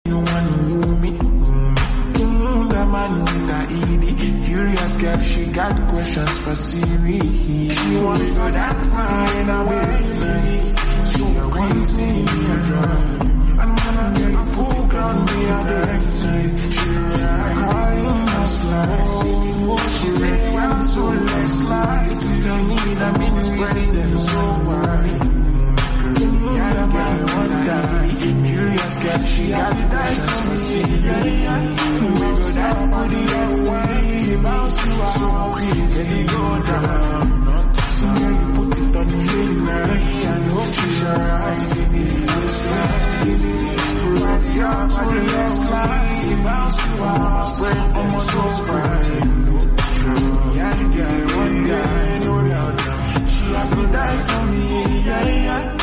You want to move me? The man with the ED. Curious girl, she got questions for Siri. She wants to dance now in a bed tonight. So crazy, I drive. And when I get a full ground, me a dead tonight. She ride her slide. She said, well, so let's slide. Tell me that means president so wide. Yeah, girl, what die. Curious girl, she got to die for me. We go down on the way. Bounce you out, so crazy, they go down. Girl, you put it on me nice. I know she's alright, baby. You slide. Rock your body, you slide. Bounce you out, spread almost so fine. Yeah, girl, one guy, no doubt. She has to die for me, yeah.